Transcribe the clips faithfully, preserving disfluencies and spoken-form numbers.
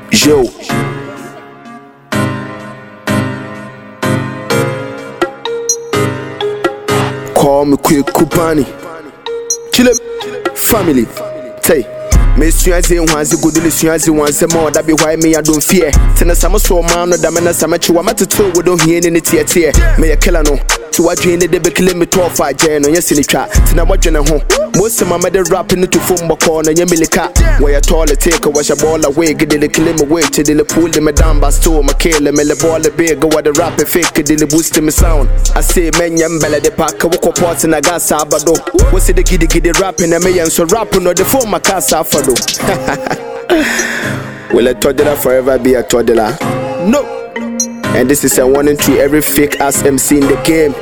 Yo. Call me quick Kupani. Chill up, family. Tay. Me suazi wanzi gudili suazi wanzi more. That be why me I don't fear. Tena sama so man no da me na sama chiwa matutu we don't hear any tear tear. Me a killer no. To what you need to be killing me twelve five jen on your silly chat. Tina what you know. Most of my mother rapping to phone my corner, your milika. Where you tall take a wash a ball away, get the kill him away to the pool, the madame basto, my kill him, the ball the big, what the rap fake, the boost me sound. I say, man, yam bella the pack, walk up parts and I got sabado. What's it the giddy giddy rapping, and me and so rapping or the phone my casa for do. Will a toddler forever be a toddler? No. And this is a one and three every fake ass M C in the game.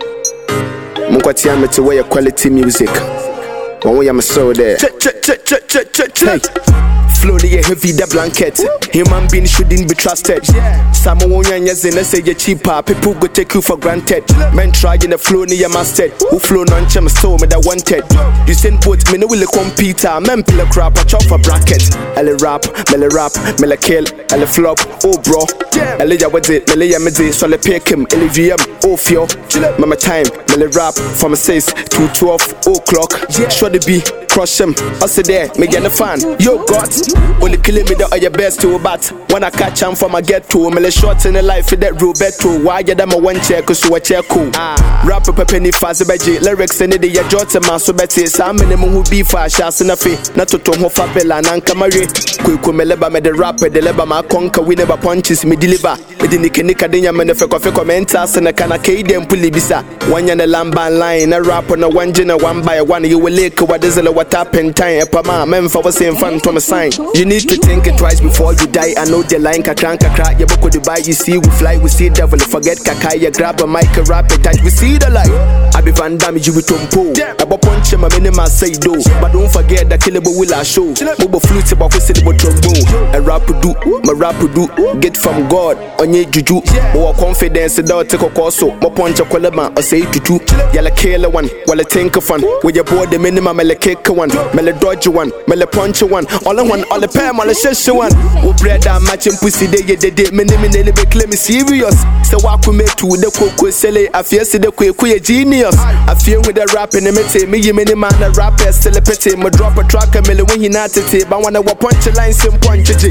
Mukwati me to wear quality music. One way I'm so there. Check, check, check, check, check, check, check. Flow the heavy the blanket. Human being shouldn't be trusted. Someone won't say you're cheaper. People go take you for granted. Men try in the flow near mastered. Who flow non chem so me that wanted. You send both me no will compete. Men pill a crap, watch out for bracket. Elle rap, mele rap, mele kill, elle flop. Oh bro, elle ya what's it? Mele ya mede, so le pick him. Elle V M, oh fio. Mama time, mele rap from six to twelve o'clock. Sure the be crush him. I say there, me get a fan. Yo God. Only killing me that are your best to but when I catch him from my get to me short in the life in that Roberto. Why you them a one check cause you a check cool. Rap up a penny fast beji lyrics in the ya jot man so betty some minimum who be fast shots in a fee. Not to tom hofa bella and camari. Quick me leba me the rapper the leba my conquer we never punches me deliver. Me the nika nika dinya me the feko feko mentas and a can a kden puli bisa. One yan a lamba line a rap on a one jina one by one you will lick what is a what happened time a pama men for was saying fun from a sign. You need to think it twice before you die. I know the line kakran kakra. You book Dubai, you see we fly, we see devil. Forget kakai, you grab a mic, a rap it tight. We see the light. I be Van Damme, you with Tompo. I bo punch him, a minima say do. But don't forget that killable will I show. Mobo flute about we see the trombone. A rap do, my rap do. Get from God on your juju. More confidence, the dog take a course. More punch a colema or say to two. Yalla killer one, while I think of fun. With your board the minimum, mele kick one, mele dodge one, mele punch one. All in one, all the pam, all the shit one. Who bread that matching pussy day, they did me, me, me, be claim me serious. So I could make two the cocoa silly. I feel see the quick, queer genius. I feel with the rap and imitate me, you many man, a rapper, still a pity. Me drop a track a million when you not to tape. I wanna walk punch a line, some punch it.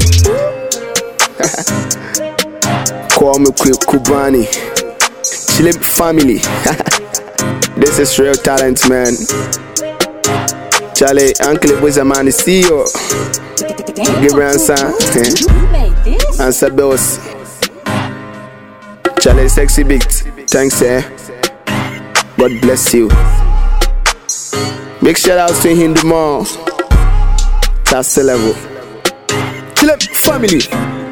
Call me quick Kubani. Chillin' family. This is real talent, man. Charlie, Uncle was a man, see you. Give answer. Answer boss. Charlie, sexy big. Thanks, eh. God bless you. Big shout out to Hindu Mall. That's the level. Chill up, family.